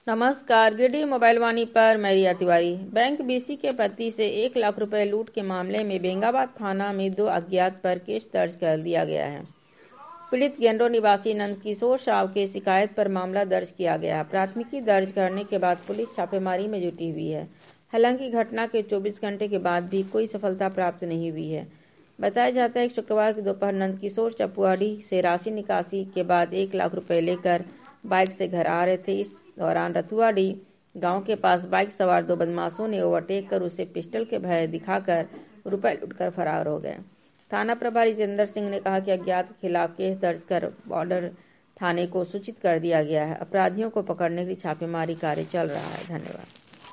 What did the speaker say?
नमस्कार, गिरडी मोबाइल वाणी पर मैं रिया तिवारी। बैंक बीसी के पति से 1 लाख रुपए लूट के मामले में बेंगाबाद थाना में 2 अज्ञात पर केस दर्ज कर दिया गया है। पीड़ित गेंडो निवासी नंदकिशोर साव के शिकायत पर मामला दर्ज किया गया। प्राथमिकी दर्ज करने के बाद पुलिस छापेमारी में जुटी हुई है। हालांकि घटना के 24 घंटे के बाद भी कोई सफलता प्राप्त नहीं हुई है। बताया जाता है कि शुक्रवार की दोपहर नंदकिशोर चपुआड़ी से राशि निकासी के बाद 1 लाख रुपए लेकर बाइक से घर आ रहे थे। इस दौरान रतुआडी गांव के पास बाइक सवार 2 बदमाशों ने ओवरटेक कर उसे पिस्टल के भय दिखाकर रुपए लूटकर फरार हो गए। थाना प्रभारी जितेंद्र सिंह ने कहा कि अज्ञात के खिलाफ केस दर्ज कर बॉर्डर थाने को सूचित कर दिया गया है। अपराधियों को पकड़ने के लिए छापेमारी कार्य चल रहा है। धन्यवाद।